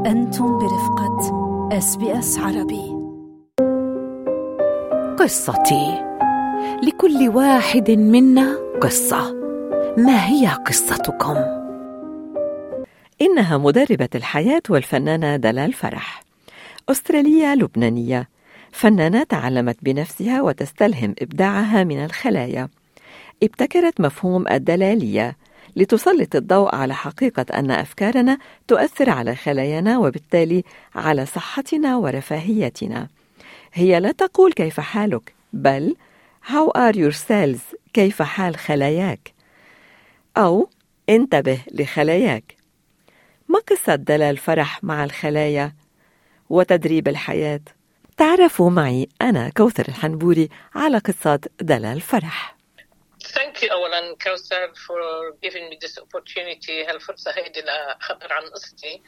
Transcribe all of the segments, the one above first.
أنتم برفقة SBS عربي. قصتي، لكل واحد منا قصة. ما هي قصتكم؟ إنها مدربة الحياة والفنانة دلال فرح، أسترالية لبنانية، فنانة تعلمت بنفسها وتستلهم إبداعها من الخلايا. ابتكرت مفهوم الدلالية لتسلط الضوء على حقيقة أن أفكارنا تؤثر على خلايانا وبالتالي على صحتنا ورفاهيتنا. هي لا تقول كيف حالك، بل How are your cells؟ كيف حال خلاياك؟ أو انتبه لخلاياك. ما قصة دلال فرح مع الخلايا وتدريب الحياة؟ تعرفوا معي أنا كوثر الحنبوري على قصة دلال فرح. Thank you أولاً كوثر for giving me this opportunity هالفرصة هيدي لأخبر عن قصتي.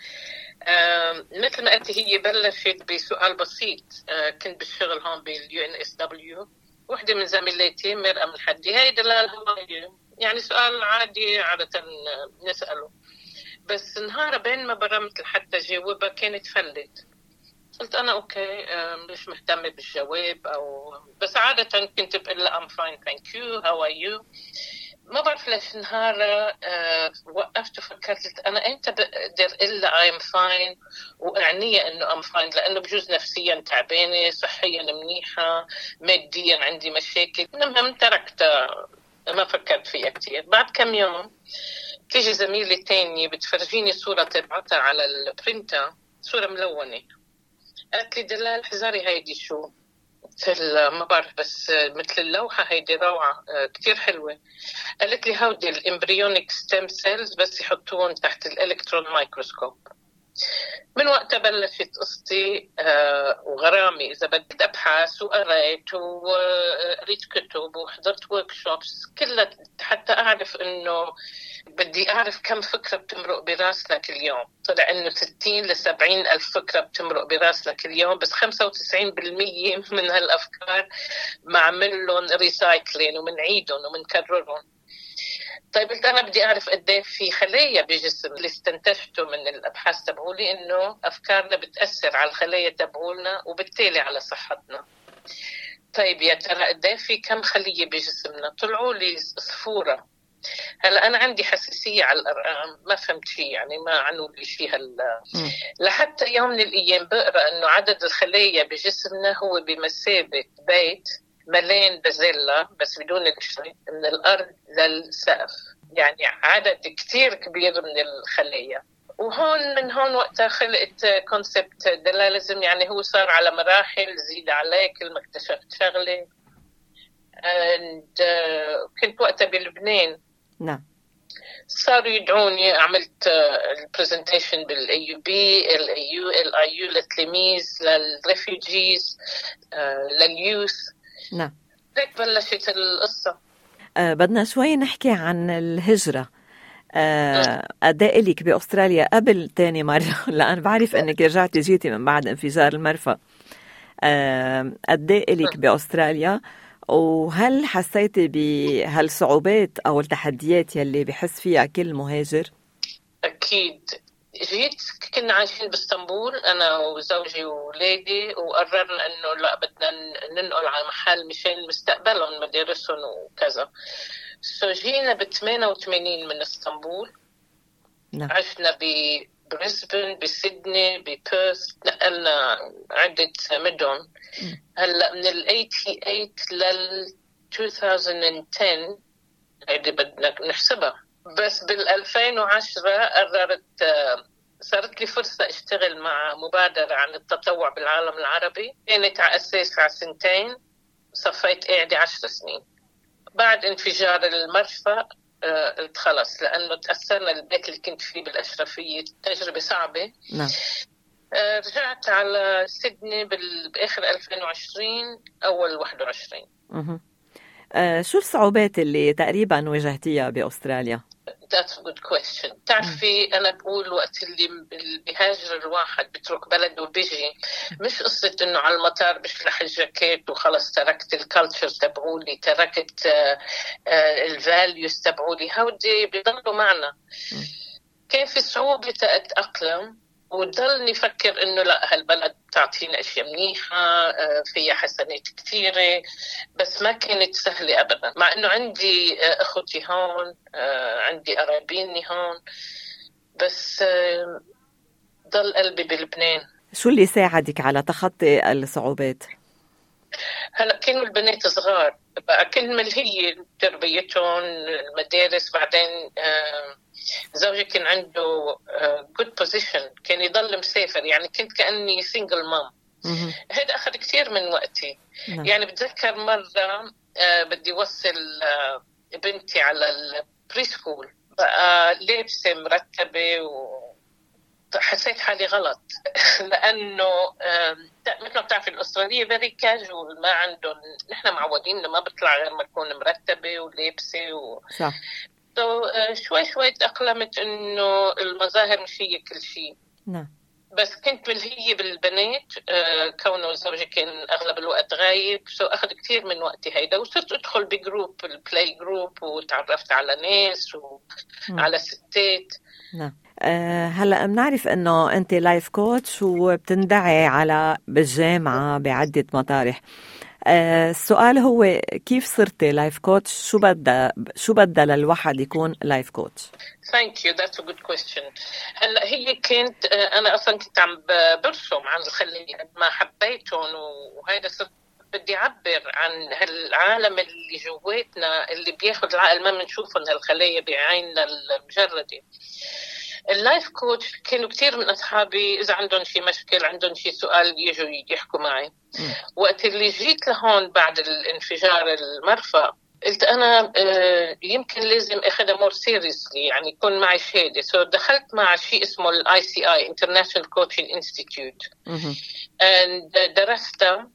مثل ما قلت هي بلشت بسؤال بسيط. كنت بالشغل هون بالUNSW، وحدة من زميلاتي مرأم الحدي، هاي دلال هواية، يعني سؤال عادي عادة نسأله، بس نهار بين ما برمت لحتى جاوبها كانت فلت. قلت أنا أوكي، مش مهتمة بالجواب أو بس عادة كنت بقول لها I'm fine thank you how are you. ما بعرف ليش نهار وقفت وفكرت أنا أنت بقدر إلا I'm fine وأعنية إنه I'm fine، لأنه بجوز نفسيا تعبانة، صحيا منيحة، ماديا عندي مشاكل. المهم تركتها، ما فكرت فيها كتير. بعد كم يوم تيجي زميلة تانية بتفرجيني صورة تبعتها على البرينتر، صورة ملونة. قالت لي دلال حذري هيدي شو؟ قلت لها ما بعرف، بس مثل اللوحة هيدي روعة كتير حلوة. قالت لي هودي الامبريونيك ستيم سيلز بس يحطوهم تحت الالكترون مايكروسكوب. من وقتها بلشت قصتي وغرامي. إذا بديت أبحث وقرأت وقريت كتب وحضرت وركشوبس كلها حتى أعرف إنه بدي أعرف كم فكرة بتمرق براسنا كل يوم. طلع إنه 60 ل 70 ألف فكرة بتمرق براسنا كل يوم، بس 95% من هالأفكار معمل لهم ريسايكلين ومنعيدهم ومنكررهم. طيب قلت أنا بدي أعرف قديه في خلايا بجسم. اللي استنتجته من الأبحاث تبعولي إنه أفكارنا بتأثر على الخلايا تبعولنا وبالتالي على صحتنا. طيب يا ترى قديه في كم خلية بجسمنا؟ طلعوا لي صفورة. هلا أنا عندي حساسية على الأرقام، ما فهمت شيء، يعني ما عنوا لي شيء لحتى يوم من الأيام بقرأ إنه عدد الخلايا بجسمنا هو بمثابة بيت مليان بازيلا بس بدون القشرة من الأرض للسقف، يعني عدد كتير كبير من الخلايا. وهون من هون وقتها خلقت كونسبت دلاليزم، يعني هو صار على مراحل، زيد عليه كل ما اكتشفت شغلة. كنت وقتها بلبنان. نعم. صاروا يدعوني، عملت البرزنتيشن بالAUB LAU للتلاميذ، للريفيوجيز، لليوث. نعم. هيك بلشت القصة. بدنا شوي نحكي عن الهجرة. أداء لك بأستراليا قبل تاني مرة لأن بعرف أنك رجعتي جيتي من بعد انفجار المرفأ. أداء لك بأستراليا، وهل حسيتي بهالصعوبات أو التحديات يلي بحس فيها كل مهاجر؟ أكيد. جيت كنا عايشين باسطنبول أنا وزوجي وولادي، وقررنا إنه لا بدنا ننقل على محل مشان مستقبلهم مدارسهم وكذا. جينا ب88 من اسطنبول. نعم. عشنا ببريسبن، بسيدني، ببيرث، نقلنا عدة مدن. هلا من ال88 لل 2010 هيدي بدنا نحسبها. بس بال2010 قررت، صارت لي فرصة اشتغل مع مبادرة عن التطوع بالعالم العربي، كانت على أساس على 2 سنين، صفيت قاعدة 10 سنين. بعد انفجار المرفأ قلت خلص، لأنه تأثرنا البيت اللي كنت فيه بالأشرفية، تجربة صعبة. نعم. رجعت على سيدني بآخر 2020 أول 21. شو الصعوبات اللي تقريبا واجهتيها بأستراليا؟ That's a good question. تعرفي أنا بقول وقت اللي بيهاجر الواحد بترك بلده وبيجي، مش قصة إنه على المطار بشلح الجاكيت وخلص تركت الكالتشر تبعولي، تركت الفاليوز تبعولي، هودي بيضلوا معنا. كان في صعوبة أتأقلم وضلني أفكر إنه لا، هالبلد تعطينا أشياء منيحة، فيها حسنات كثيرة، بس ما كانت سهلة أبدا. مع إنه عندي أخوتي هون، عندي قرايبيني هون، بس ضل قلبي بلبنان. شو اللي ساعدك على تخطي الصعوبات؟ هلا كانوا البنات صغار، بقى كل هي تربيتهم، المدارس. بعدين زوجي كان عنده good position، كان يضل مسافر، يعني كنت كأني single mom. هذا أخذ كثير من وقتي. يعني بتذكر مرة بدي وصل بنتي على البري سكول، بقى لابسة مرتبة حسيت حالي غلط لأنه مثل ما بتعرف الأسترالية very casual، ما عندهم، نحن معودين ما بطلع غير ما تكون مرتبة ولابسة صح. شوي تأقلمت إنه المظاهر مش هي كل شيء. نعم. بس كنت ملهية بالبنات، كونه زوجي كان أغلب الوقت غايب، أخذ كثير من وقتي هيدا. وصرت أدخل بجروب، البلاي جروب، وتعرفت على ناس وعلى ستات. نعم. هلأ بنعرف أنه أنت لايف كوتش وبتندعي على بالجامعة بعدة مطارح. السؤال هو كيف صرتي لايف كوتش؟ شو بدها للواحد يكون لايف كوتش؟ Thank you, that's a good question. هلا هي كنت أنا أصلا كنت عم برسم عن الخلية، ما حبيتهم، وهذا صرت بدي أعبر عن هالعالم اللي جواتنا، اللي بياخد العقل ما بنشوفه، هالخلية بعيننا المجردة. اللايف كوتش كانوا كتير من أصحابي إذا عندهم شي مشكل، عندهم شي سؤال، يجوا يحكوا معي. وقت اللي جيت لهون بعد الانفجار المرفأ، قلت أنا يمكن لازم أخذها more seriously، يعني يكون معي شهادة. دخلت مع شيء اسمه ال ICI International Coaching Institute، درستها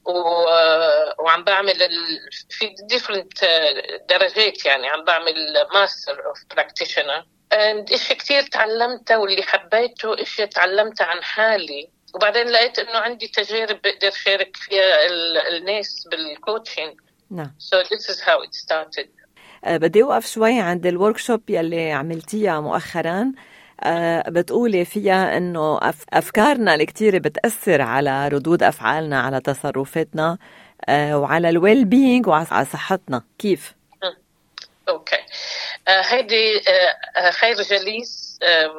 وعم بعمل في different درجات، يعني عم بعمل Master of Practitioner. إشي كتير تعلمته، واللي حبيته إشي تعلمته عن حالي. وبعدين لقيت إنه عندي تجارب بقدر شارك فيها الناس بالكوتشنج. نعم. So this is how it started. بدي أوقف شوي عند الوركشوب يلي عملتيها مؤخراً. بتقولي فيها إنه أفكارنا الكتير بتأثر على ردود أفعالنا، على تصرفاتنا، وعلى الويل بينج وعلى صحتنا. كيف؟ أوكي. هيدي خير جليس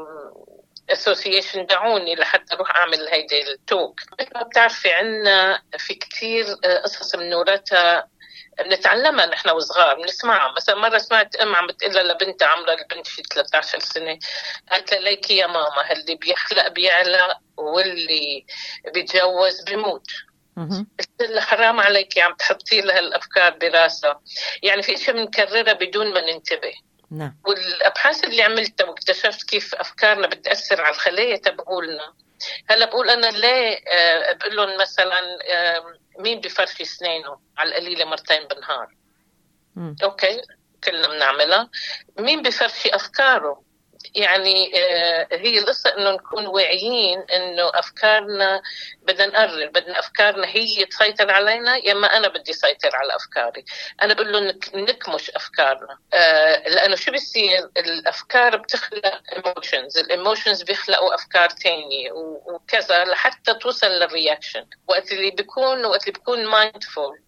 association دعوني لحتى أروح أعمل هيدي التوك. مثل ما بتعرفي عنا في كتير قصص منورتها بنتعلمها نحن وصغار، بنسمعها. مثلا مرة سمعت عم بتقلها لبنتها، عمرها البنت شي 13 سنة، قالت لها ليكي يا ماما، اللي بيخلق بيعلق واللي بيتجوز بيموت. قلت لها حرام عليكي عم تحطي لها الأفكار براسها. يعني في شيء بنكررها بدون ما ننتبه. نعم. والأبحاث اللي عملتها واكتشفت كيف أفكارنا بتأثر على الخلايا تبعولنا. هلا بقول أنا ليه بقول لهم مثلا مين بفرش أسنانه على القليلة مرتين بالنهار؟ أوكي كلنا بنعملها. مين بفرش أفكاره؟ يعني هي القصة إنه نكون واعيين إنه أفكارنا بدنا نقرر، بدنا أفكارنا هي تسيطر علينا، يا إما أنا بدي سيطر على أفكاري. أنا بقول له نكمش أفكارنا، لأنه شو بيصير؟ الأفكار بتخلق emotions، الإيموشنز بيخلقوا أفكار تانية وكذا لحتى توصل للرياكشن. وقت اللي بيكون mindful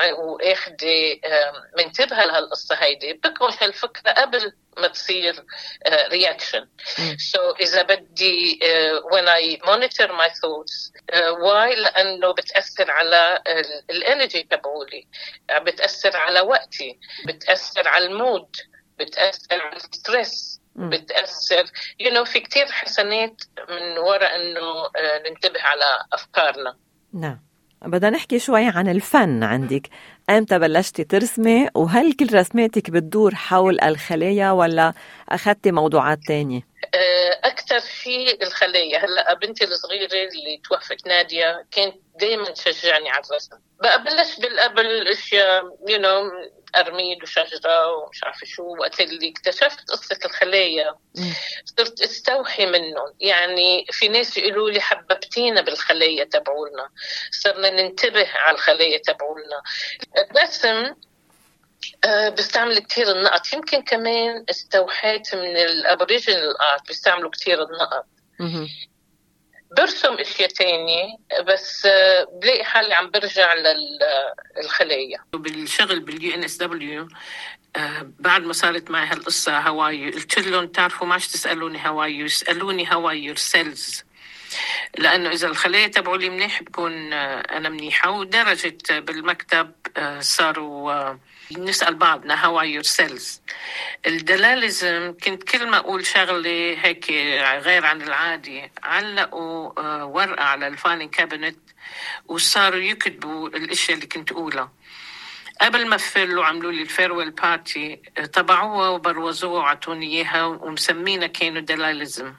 واخدي منتبهة لهالقصة هيدي، بكمش هالفكرة قبل ما تصير reaction. So إذا بدي when I monitor my thoughts why؟ لأنه بتأثر على الانرجي تبعولي، بتأثر على وقتي، بتأثر على المود، بتأثر على الستريس، بتأثر في كتير حسنات من وراء إنه ننتبه على أفكارنا. نعم. بدنا نحكي شوي عن الفن عندك. أمتى بلشتي ترسمي؟ وهل كل رسماتك بتدور حول الخلايا ولا أخذتي موضوعات تانية؟ أكثر شيء الخلايا. هلأ بنتي الصغيرة اللي توفت نادية كانت دايما تشجعني على الرسم. بقى بلش بالقبل اشياء أرميد وشجرة ومش عارفة شو. وقت اللي اكتشفت قصة الخلايا صرت استوحي منهم. يعني في ناس يقولوا لي حببتينا بالخلايا تبعولنا، صرنا ننتبه على الخلايا تبعولنا. الرسم بستعمل كتير النقط. يمكن كمان استوحيت من الابوريجينال ارت، بيستعملوا كتير النقط. برسم اشياء تانية، بس بلاقي حالي عم برجع للخلايا. بالشغل بالUNSW بعد ما صارت معي هالقصة هواي، قلت لهم تعرفوا ما عادش تسألوني هواي، يسألوني هواي your cells، لأنه إذا الخلايا تبعولي منيح بكون أنا منيحة. ودرجة بالمكتب صاروا نسأل بعضنا how are your cells. الدلاليزم كنت كل ما أقول شغلة هيك غير عن العادي علقوا ورقة على الفايلنج كابينت وصاروا يكتبوا الاشياء اللي كنت أقولها. قبل ما فلوا عملوا لي الفيرويل بارتي، طبعوها وبروزوها وعطوني إياها ومسمينا كانوا دلاليزم.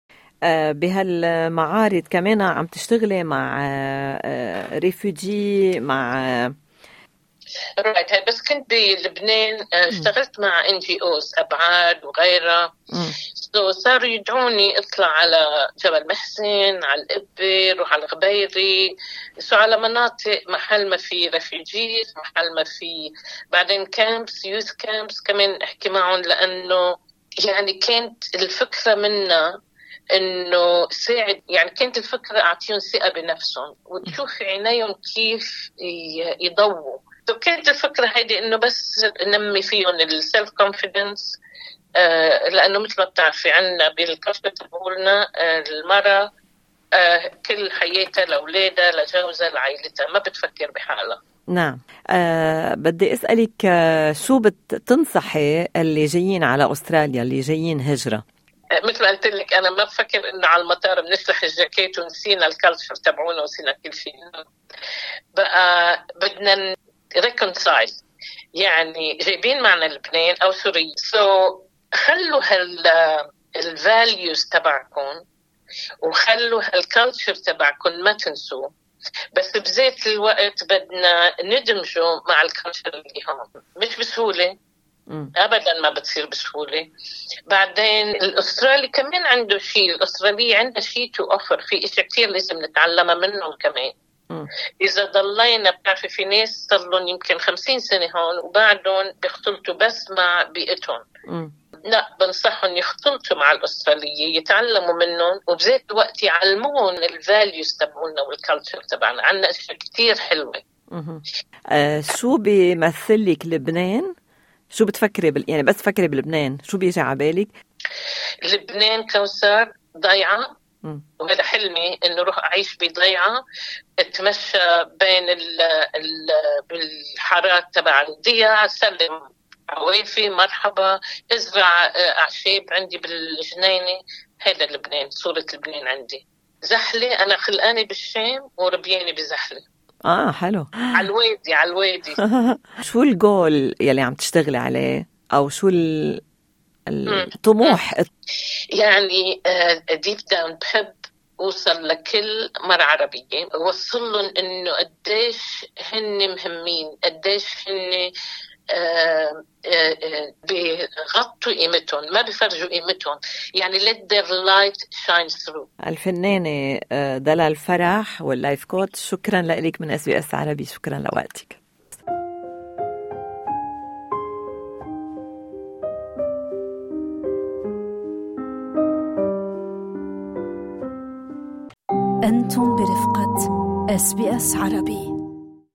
بهالمعارض كمان عم تشتغلي مع ريفوجي مع رايت. بس كنت بلبنان اشتغلت مع NGOs أبعاد وغيرها، صاروا يدعوني اطلع على جبل محسن، على الإبر وعلى الغبيري، على مناطق محل ما في ريفوجيز، محل ما في بعدين كامبس يوث كامبس كمان احكي معهم، لأنه يعني كانت الفكرة منا إنه ساعد، يعني كانت الفكرة أعطيهم ثقة بنفسهم وتشوف عينيهم كيف يضووا. كانت الفكرة هيدي إنه بس نمي فيهم السيلف كونفيدنس، لأنه مثل ما بتعرفي عنا بالكشف تقولنا المرأة كل حياتها لأولادها لجوزها لعائلتها، ما بتفكر بحالها. نعم. بدي أسألك شو بتنصحي اللي جايين على أستراليا، اللي جايين هجرة؟ مثل ما قلت لك أنا ما بفكر إنه على المطار بنشلح الجاكيت ونسينا الكالتشر تبعونا ونسينا كل شيء. بقى بدنا reconcile، يعني جايبين معنا لبنان أو سوريا، خلوا الvalues تبعكم وخلوا هالكالتشر تبعكم ما تنسوه، بس بذات الوقت بدنا ندمجه مع الكالتشر اللي هون. مش بسهولة أبداً، ما بتصير بسهولة. بعدين الأسترالي كمان عنده شيء، الأسترالية عندها شيء to offer، في إشي كتير لازم نتعلمها منهم كمان. إذا ضلينا بتعرفي في ناس صارلهم يمكن 50 سنة هون وبعدهم بيختلطوا بس مع بيئتهم. لا، بنصحهم يختلطوا مع الأسترالية، يتعلموا منهم، وبذات الوقت يعلمون الفاليوز تبعونا والكالتشر تبعنا. عنا أشياء كتير حلوة. شو بيمثلك لبنان؟ شو بتفكري يعني بس تفكري بلبنان شو بيجي على بالك؟ لبنان كوثر ضيعة، وهذا حلمي إنه روح أعيش بضيعة، اتمشى بين بالحارات تبع الضيعة، سلم عوافي مرحبا، ازرع أعشاب عندي بالجنينة. هذا لبنان، صورة لبنان عندي. زحلة، أنا خلقاني بالشام وربياني بزحلة. حلو. على الوادي. شو الجول يلي عم تشتغلي عليه، أو شو الطموح؟ يعني ديب داون بحب أوصل لكل مرة عربية، أوصل لهم إنه قديش هن مهمين، قديش هن بيغطوا قيمتهم، ما بيفرجوا قيمتهم، يعني let their light shine through. الفنانة دلال فرح واللايف كوتش، شكرا لك من SBS عربي، شكرا لوقتك. أنتم برفقة SBS عربي.